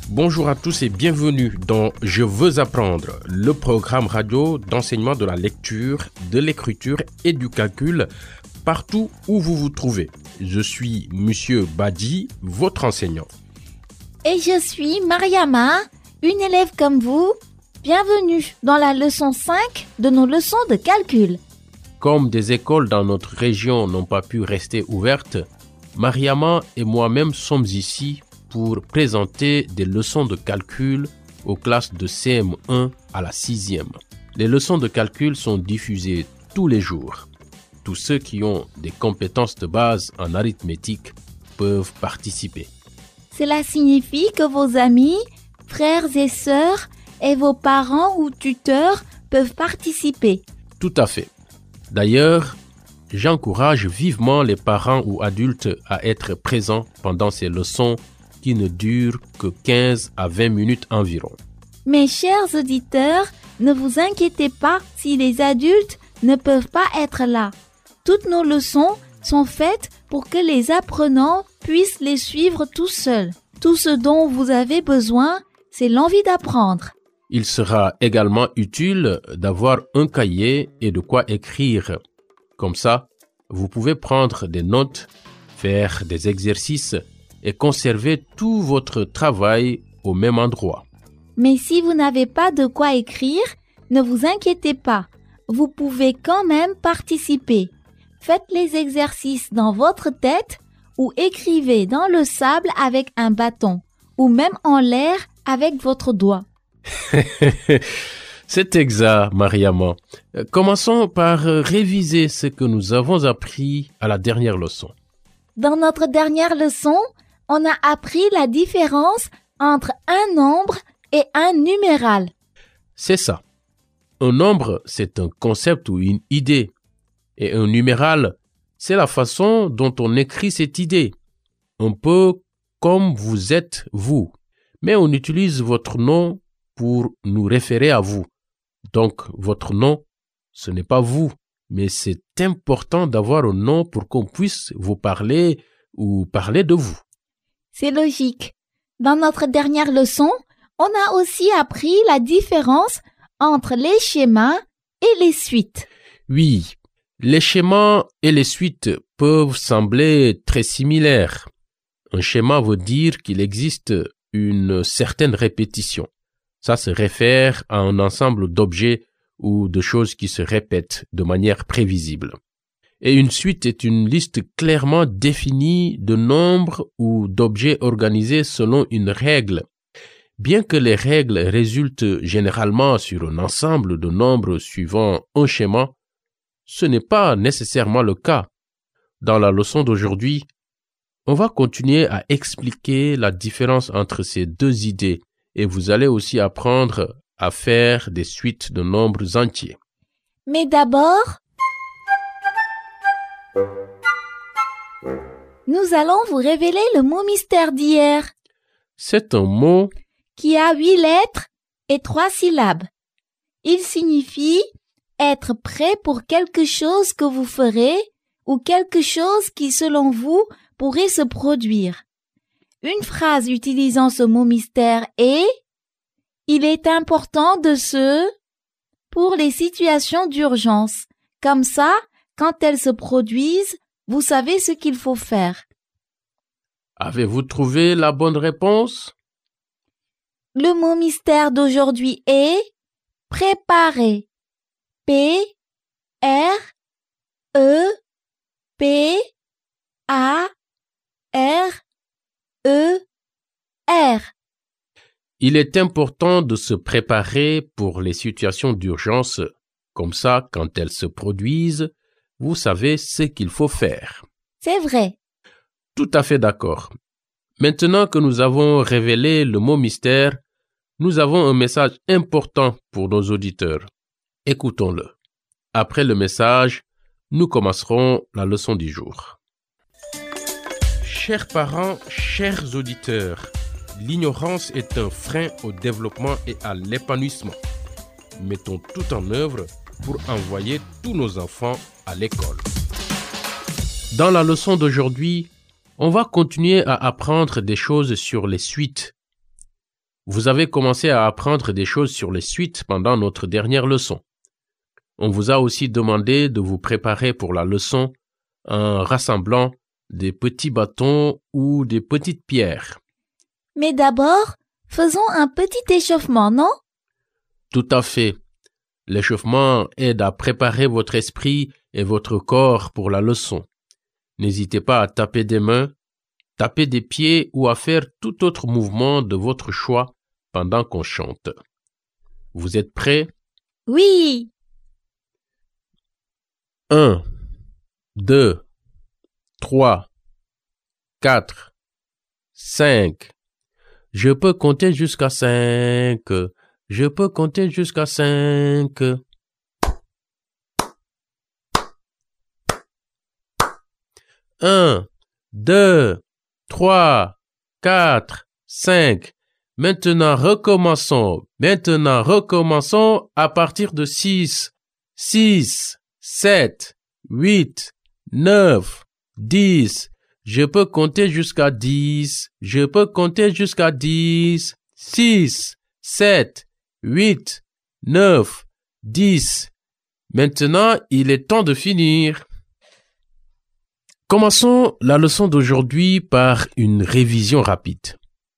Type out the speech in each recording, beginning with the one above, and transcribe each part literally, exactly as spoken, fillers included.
Bonjour à tous et bienvenue dans Je veux apprendre, le programme radio d'enseignement de la lecture, de l'écriture et du calcul partout où vous vous trouvez. Je suis Monsieur Badi, votre enseignant. Et je suis Mariama, une élève comme vous. Bienvenue dans la leçon cinq de nos leçons de calcul. Comme des écoles dans notre région n'ont pas pu rester ouvertes, Mariama et moi-même sommes ici pour présenter des leçons de calcul aux classes de C M un à la sixième. Les leçons de calcul sont diffusées tous les jours. Tous ceux qui ont des compétences de base en arithmétique peuvent participer. Cela signifie que vos amis, frères et sœurs et vos parents ou tuteurs peuvent participer. Tout à fait. D'ailleurs, j'encourage vivement les parents ou adultes à être présents pendant ces leçons qui ne durent que quinze à vingt minutes environ. Mes chers auditeurs, ne vous inquiétez pas si les adultes ne peuvent pas être là. Toutes nos leçons sont faites pour que les apprenants puissent les suivre tout seuls. Tout ce dont vous avez besoin, c'est l'envie d'apprendre. Il sera également utile d'avoir un cahier et de quoi écrire. Comme ça, vous pouvez prendre des notes, faire des exercices et conserver tout votre travail au même endroit. Mais si vous n'avez pas de quoi écrire, ne vous inquiétez pas. Vous pouvez quand même participer. Faites les exercices dans votre tête ou écrivez dans le sable avec un bâton ou même en l'air avec votre doigt. C'est exact, Mariama. Commençons par réviser ce que nous avons appris à la dernière leçon. Dans notre dernière leçon, on a appris la différence entre un nombre et un numéral. C'est ça. Un nombre, c'est un concept ou une idée. Et un numéral, c'est la façon dont on écrit cette idée. Un peu comme vous êtes vous. Mais on utilise votre nom pour nous référer à vous. Donc, votre nom, ce n'est pas vous. Mais c'est important d'avoir un nom pour qu'on puisse vous parler ou parler de vous. C'est logique. Dans notre dernière leçon, on a aussi appris la différence entre les schémas et les suites. Oui, les schémas et les suites peuvent sembler très similaires. Un schéma veut dire qu'il existe une certaine répétition. Ça se réfère à un ensemble d'objets ou de choses qui se répètent de manière prévisible. Et une suite est une liste clairement définie de nombres ou d'objets organisés selon une règle. Bien que les règles résultent généralement sur un ensemble de nombres suivant un schéma, ce n'est pas nécessairement le cas. Dans la leçon d'aujourd'hui, on va continuer à expliquer la différence entre ces deux idées et vous allez aussi apprendre à faire des suites de nombres entiers. Mais d'abord, nous allons vous révéler le mot mystère d'hier. C'est un mot qui a huit lettres et trois syllabes. Il signifie être prêt pour quelque chose que vous ferez ou quelque chose qui, selon vous, pourrait se produire. Une phrase utilisant ce mot mystère est « Il est important de se… » pour les situations d'urgence. Comme ça, quand elles se produisent, vous savez ce qu'il faut faire. Avez-vous trouvé la bonne réponse? Le mot mystère d'aujourd'hui est préparer. P R E P A R E R. Il est important de se préparer pour les situations d'urgence. Comme ça, quand elles se produisent, vous savez ce qu'il faut faire. C'est vrai. Tout à fait d'accord. Maintenant que nous avons révélé le mot mystère, nous avons un message important pour nos auditeurs. Écoutons-le. Après le message, nous commencerons la leçon du jour. Chers parents, chers auditeurs, l'ignorance est un frein au développement et à l'épanouissement. Mettons tout en œuvre pour envoyer tous nos enfants à l'école. Dans la leçon d'aujourd'hui, on va continuer à apprendre des choses sur les suites. Vous avez commencé à apprendre des choses sur les suites pendant notre dernière leçon. On vous a aussi demandé de vous préparer pour la leçon en rassemblant des petits bâtons ou des petites pierres. Mais d'abord, faisons un petit échauffement, non? Tout à fait. L'échauffement aide à préparer votre esprit et votre corps pour la leçon. N'hésitez pas à taper des mains, taper des pieds ou à faire tout autre mouvement de votre choix pendant qu'on chante. Vous êtes prêts? Oui. Un, deux, trois, quatre, cinq. Je peux compter jusqu'à cinq. Je peux compter jusqu'à cinq. Un, deux, trois, quatre, cinq. Maintenant, recommençons. Maintenant, recommençons à partir de six. Six, sept, huit, neuf, dix. Je peux compter jusqu'à dix. Je peux compter jusqu'à dix. Six, sept, huit, neuf, dix. Maintenant, il est temps de finir. Commençons la leçon d'aujourd'hui par une révision rapide.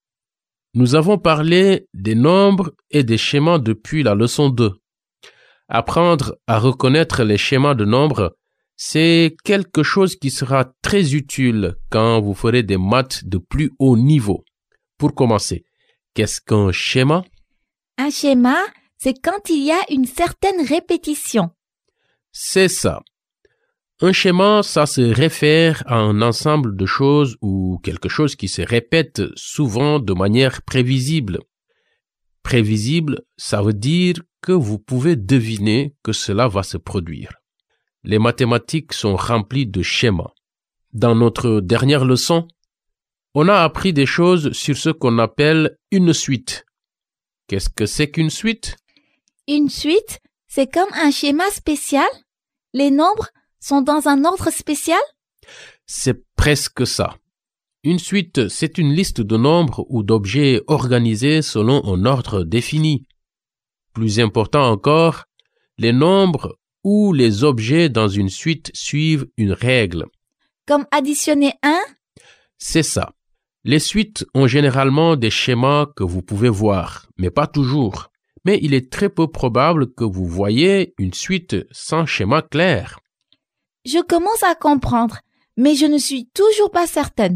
Nous avons parlé des nombres et des schémas depuis la leçon deux. Apprendre à reconnaître les schémas de nombres, c'est quelque chose qui sera très utile quand vous ferez des maths de plus haut niveau. Pour commencer, qu'est-ce qu'un schéma? Un schéma, c'est quand il y a une certaine répétition. C'est ça. Un schéma, ça se réfère à un ensemble de choses ou quelque chose qui se répète souvent de manière prévisible. Prévisible, ça veut dire que vous pouvez deviner que cela va se produire. Les mathématiques sont remplies de schémas. Dans notre dernière leçon, on a appris des choses sur ce qu'on appelle une suite. Qu'est-ce que c'est qu'une suite? Une suite, c'est comme un schéma spécial. Les nombres sont dans un ordre spécial? C'est presque ça. Une suite, c'est une liste de nombres ou d'objets organisés selon un ordre défini. Plus important encore, les nombres ou les objets dans une suite suivent une règle. Comme additionner un? C'est ça. Les suites ont généralement des schémas que vous pouvez voir, mais pas toujours. Mais il est très peu probable que vous voyez une suite sans schéma clair. Je commence à comprendre, mais je ne suis toujours pas certaine.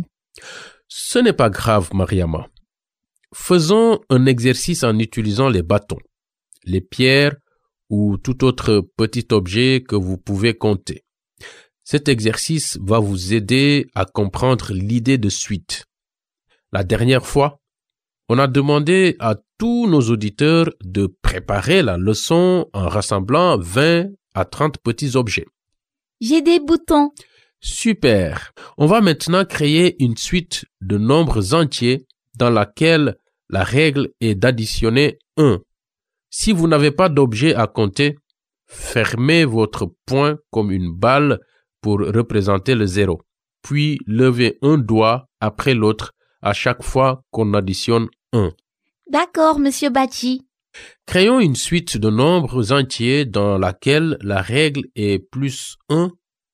Ce n'est pas grave, Mariama. Faisons un exercice en utilisant les bâtons, les pierres ou tout autre petit objet que vous pouvez compter. Cet exercice va vous aider à comprendre l'idée de suite. La dernière fois, on a demandé à tous nos auditeurs de préparer la leçon en rassemblant vingt à trente petits objets. J'ai des boutons. Super. On va maintenant créer une suite de nombres entiers dans laquelle la règle est d'additionner un. Si vous n'avez pas d'objet à compter, fermez votre poing comme une balle pour représenter le zéro. Puis levez un doigt après l'autre à chaque fois qu'on additionne un. D'accord, Monsieur Bachi. Créons une suite de nombres entiers dans laquelle la règle est plus un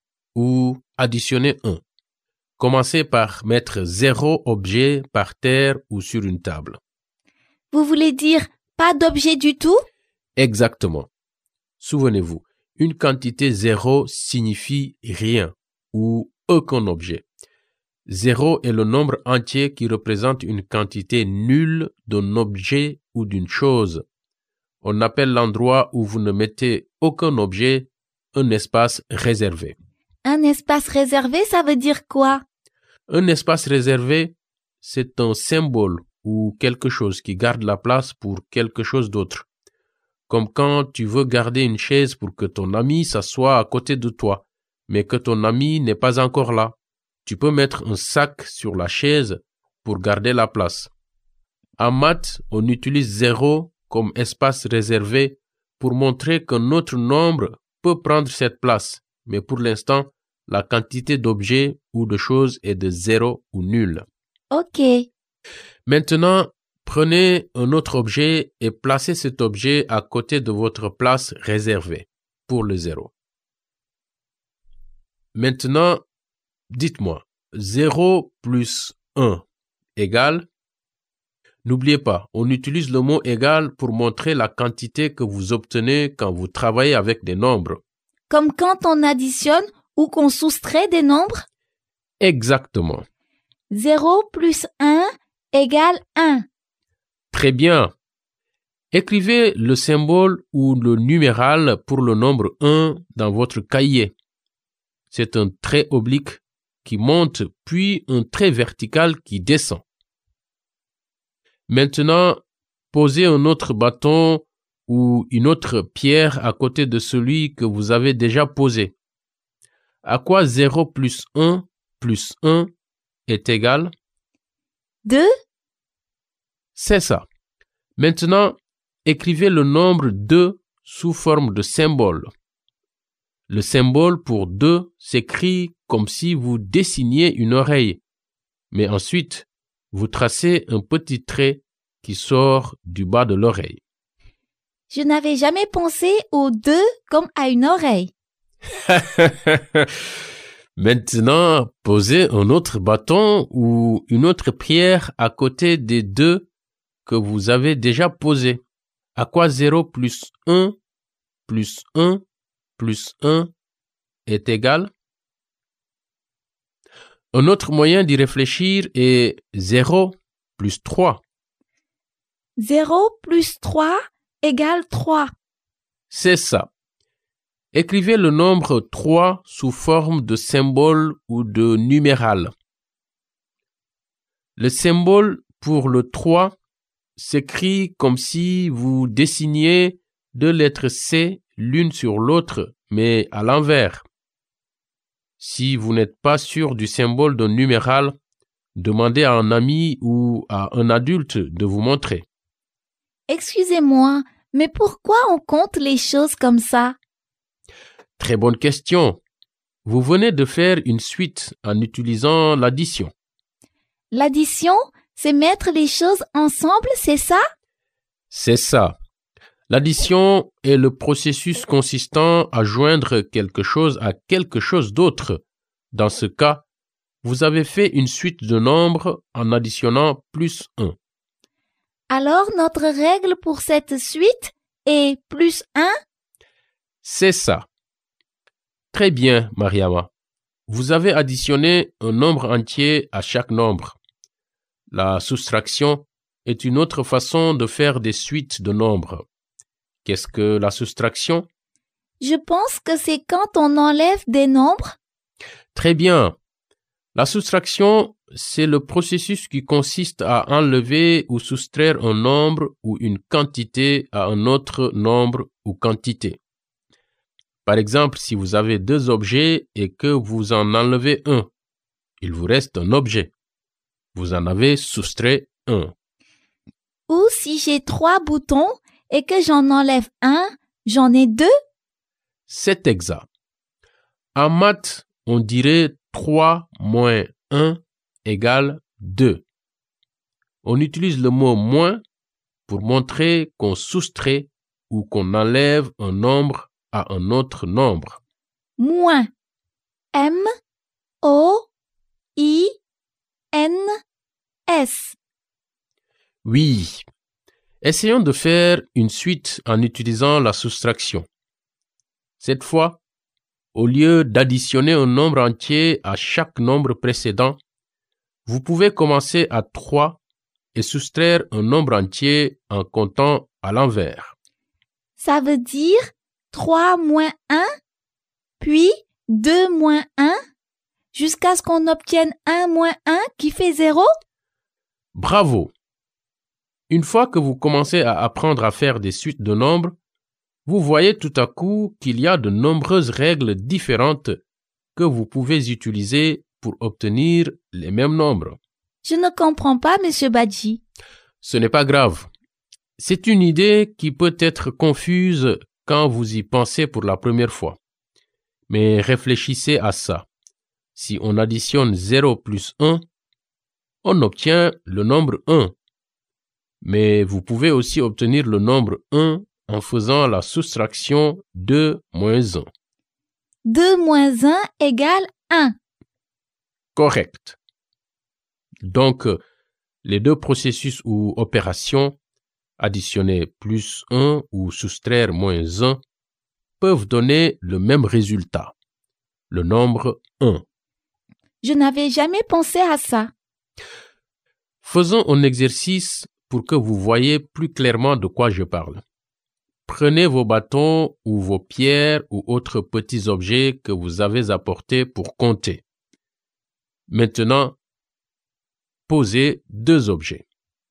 ou additionner un. Commencez par mettre zéro objet par terre ou sur une table. Vous voulez dire pas d'objet du tout? Exactement. Souvenez-vous, une quantité zéro signifie rien ou aucun objet. Zéro est le nombre entier qui représente une quantité nulle d'un objet ou d'une chose. On appelle l'endroit où vous ne mettez aucun objet un espace réservé. Un espace réservé, ça veut dire quoi? Un espace réservé, c'est un symbole ou quelque chose qui garde la place pour quelque chose d'autre. Comme quand tu veux garder une chaise pour que ton ami s'assoie à côté de toi, mais que ton ami n'est pas encore là. Tu peux mettre un sac sur la chaise pour garder la place. En maths, on utilise zéro comme espace réservé pour montrer qu'un autre nombre peut prendre cette place, mais pour l'instant, la quantité d'objets ou de choses est de zéro ou nul. Ok. Maintenant, Prenez un autre objet et placez cet objet à côté de votre place réservée pour le zéro. Maintenant, dites-moi, zéro plus un égale. N'oubliez pas, on utilise le mot égal pour montrer la quantité que vous obtenez quand vous travaillez avec des nombres. Comme quand on additionne ou qu'on soustrait des nombres? Exactement. zéro plus un égale un. Très bien. Écrivez le symbole ou le numéral pour le nombre un dans votre cahier. C'est un trait oblique qui monte, puis un trait vertical qui descend. Maintenant, posez un autre bâton ou une autre pierre à côté de celui que vous avez déjà posé. À quoi zéro plus un plus un est égal? deux. C'est ça. Maintenant, écrivez le nombre deux sous forme de symbole. Le symbole pour deux s'écrit comme si vous dessiniez une oreille, mais ensuite, vous tracez un petit trait qui sort du bas de l'oreille. Je n'avais jamais pensé aux deux comme à une oreille. Maintenant, posez un autre bâton ou une autre pierre à côté des deux que vous avez déjà posés. À quoi zéro plus un plus un plus un est égal? Un autre moyen d'y réfléchir est zéro plus trois. zéro plus trois égale trois. C'est ça. Écrivez le nombre trois sous forme de symbole ou de numéral. Le symbole pour le trois s'écrit comme si vous dessiniez deux lettres C l'une sur l'autre, mais à l'envers. Si vous n'êtes pas sûr du symbole d'un numéral, demandez à un ami ou à un adulte de vous montrer. Excusez-moi, mais pourquoi on compte les choses comme ça? Très bonne question. Vous venez de faire une suite en utilisant l'addition. L'addition, c'est mettre les choses ensemble, c'est ça? C'est ça. L'addition est le processus consistant à joindre quelque chose à quelque chose d'autre. Dans ce cas, vous avez fait une suite de nombres en additionnant plus un. Alors, notre règle pour cette suite est plus un? C'est ça. Très bien, Mariama. Vous avez additionné un nombre entier à chaque nombre. La soustraction est une autre façon de faire des suites de nombres. Qu'est-ce que la soustraction? Je pense que c'est quand on enlève des nombres. Très bien. La soustraction, c'est le processus qui consiste à enlever ou soustraire un nombre ou une quantité à un autre nombre ou quantité. Par exemple, si vous avez deux objets et que vous en enlevez un, il vous reste un objet. Vous en avez soustrait un. Ou si j'ai trois boutons et que j'en enlève un, j'en ai deux? C'est exact. En maths, on dirait trois moins un égale deux. On utilise le mot moins pour montrer qu'on soustrait ou qu'on enlève un nombre à un autre nombre. Moins. M O I N S. Oui. Essayons de faire une suite en utilisant la soustraction. Cette fois, au lieu d'additionner un nombre entier à chaque nombre précédent, vous pouvez commencer à trois et soustraire un nombre entier en comptant à l'envers. Ça veut dire trois moins un, puis deux moins un, jusqu'à ce qu'on obtienne un moins un qui fait zéro? Bravo! Une fois que vous commencez à apprendre à faire des suites de nombres, vous voyez tout à coup qu'il y a de nombreuses règles différentes que vous pouvez utiliser pour obtenir les mêmes nombres. Je ne comprends pas, Monsieur Badji. Ce n'est pas grave. C'est une idée qui peut être confuse quand vous y pensez pour la première fois. Mais réfléchissez à ça. Si on additionne zéro plus un, on obtient le nombre un. Mais vous pouvez aussi obtenir le nombre un en faisant la soustraction deux moins un. deux moins un égale un. Correct. Donc, les deux processus ou opérations, additionner plus un ou soustraire moins un, peuvent donner le même résultat, le nombre un. Je n'avais jamais pensé à ça. Faisons un exercice pour que vous voyez plus clairement de quoi je parle. Prenez vos bâtons ou vos pierres ou autres petits objets que vous avez apportés pour compter. Maintenant, posez deux objets.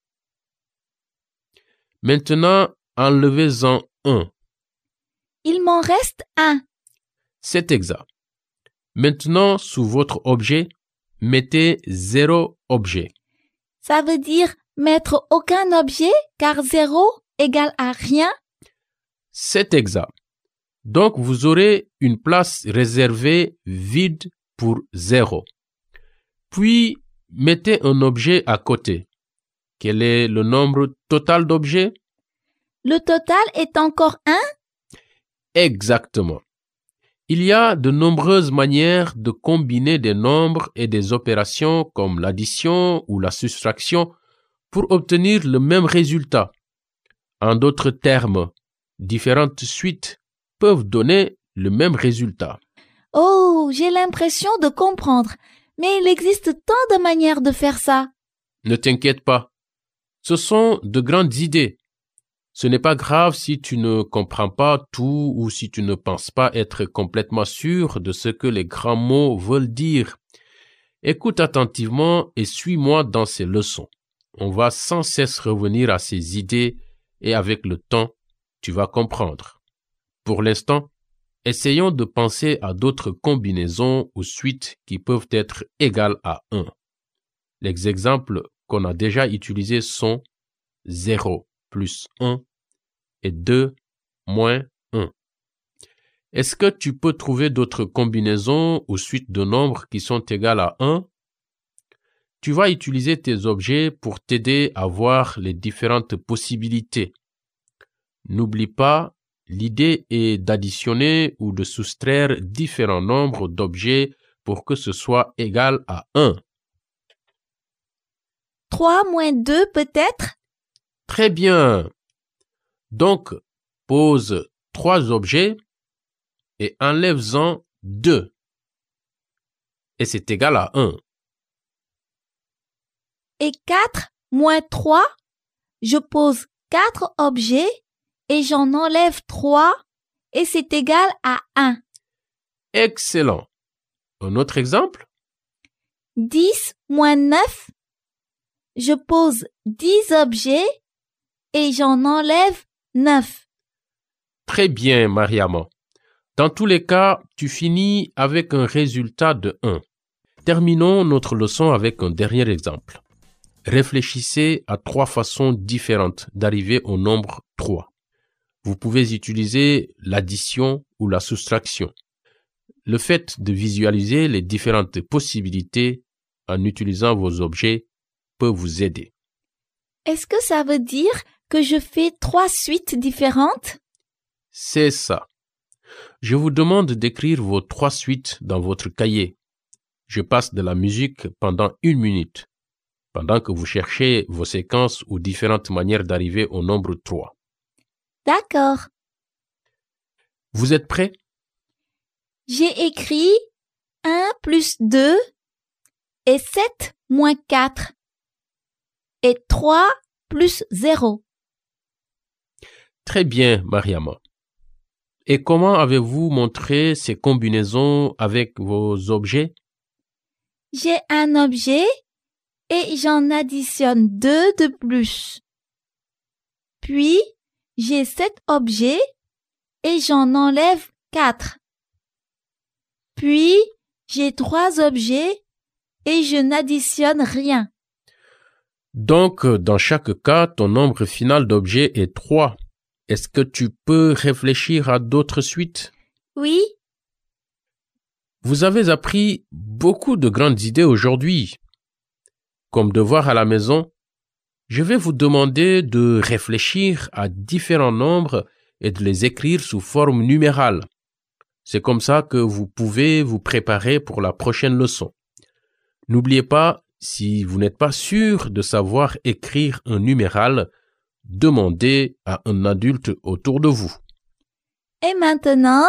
Maintenant, enlevez-en un. Il m'en reste un. C'est exact. Maintenant, sous votre objet, mettez zéro objet. Ça veut dire mettre aucun objet car zéro égale à rien? C'est exact. Donc, vous aurez une place réservée vide pour zéro. Puis, mettez un objet à côté. Quel est le nombre total d'objets? Le total est encore un? Exactement. Il y a de nombreuses manières de combiner des nombres et des opérations comme l'addition ou la soustraction pour obtenir le même résultat. En d'autres termes, différentes suites peuvent donner le même résultat. Oh, j'ai l'impression de comprendre, mais il existe tant de manières de faire ça. Ne t'inquiète pas. Ce sont de grandes idées. Ce n'est pas grave si tu ne comprends pas tout ou si tu ne penses pas être complètement sûr de ce que les grands mots veulent dire. Écoute attentivement et suis-moi dans ces leçons. On va sans cesse revenir à ces idées et avec le temps, tu vas comprendre. Pour l'instant, essayons de penser à d'autres combinaisons ou suites qui peuvent être égales à un. Les exemples qu'on a déjà utilisés sont zéro plus un et deux moins un. Est-ce que tu peux trouver d'autres combinaisons ou suites de nombres qui sont égales à un? Tu vas utiliser tes objets pour t'aider à voir les différentes possibilités. N'oublie pas, l'idée est d'additionner ou de soustraire différents nombres d'objets pour que ce soit égal à un. trois moins deux peut-être? Très bien. Donc, pose trois objets et enlève-en deux. Et c'est égal à un. Et quatre moins trois, je pose quatre objets et j'en enlève trois et c'est égal à un. Excellent. Un autre exemple? dix moins neuf, je pose dix objets et j'en enlève neuf. Très bien, Mariama. Dans tous les cas, tu finis avec un résultat de un. Terminons notre leçon avec un dernier exemple. Réfléchissez à trois façons différentes d'arriver au nombre trois. Vous pouvez utiliser l'addition ou la soustraction. Le fait de visualiser les différentes possibilités en utilisant vos objets peut vous aider. Est-ce que ça veut dire que je fais trois suites différentes? C'est ça. Je vous demande d'écrire vos trois suites dans votre cahier. Je passe de la musique pendant une minute, pendant que vous cherchez vos séquences ou différentes manières d'arriver au nombre trois. D'accord. Vous êtes prêts? J'ai écrit un plus deux et sept moins quatre et trois plus zéro. Très bien, Mariama. Et comment avez-vous montré ces combinaisons avec vos objets? J'ai un objet et j'en additionne deux de plus. Puis, j'ai sept objets et j'en enlève quatre. Puis, j'ai trois objets et je n'additionne rien. Donc, dans chaque cas, ton nombre final d'objets est trois. Est-ce que tu peux réfléchir à d'autres suites? Oui. Vous avez appris beaucoup de grandes idées aujourd'hui. Comme devoir à la maison, Je vais vous demander de réfléchir à différents nombres et de les écrire sous forme numérale. C'est comme ça que vous pouvez vous préparer pour la prochaine leçon. N'oubliez pas, si vous n'êtes pas sûr de savoir écrire un numéral, demandez à un adulte autour de vous. Et maintenant,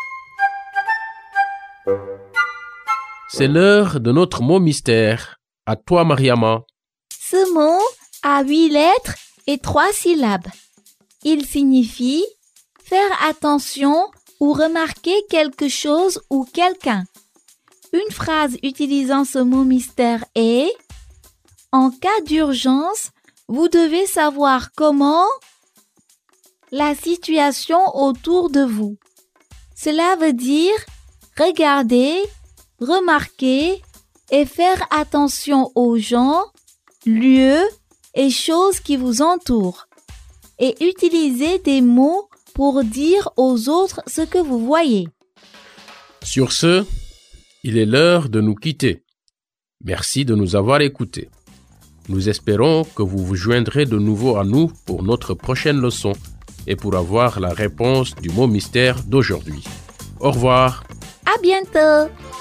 c'est l'heure de notre mot mystère. À toi, Mariama. ce mot a huit lettres et trois syllabes. Il signifie faire attention ou remarquer quelque chose ou quelqu'un. Une phrase utilisant ce mot mystère est « En cas d'urgence, vous devez savoir comment la situation autour de vous. » Cela veut dire regarder, remarquer et faire attention aux gens, lieux et choses qui vous entourent. Et utiliser des mots pour dire aux autres ce que vous voyez. Sur ce, il est l'heure de nous quitter. Merci de nous avoir écoutés. Nous espérons que vous vous joindrez de nouveau à nous pour notre prochaine leçon et pour avoir la réponse du mot mystère d'aujourd'hui. Au revoir. À bientôt!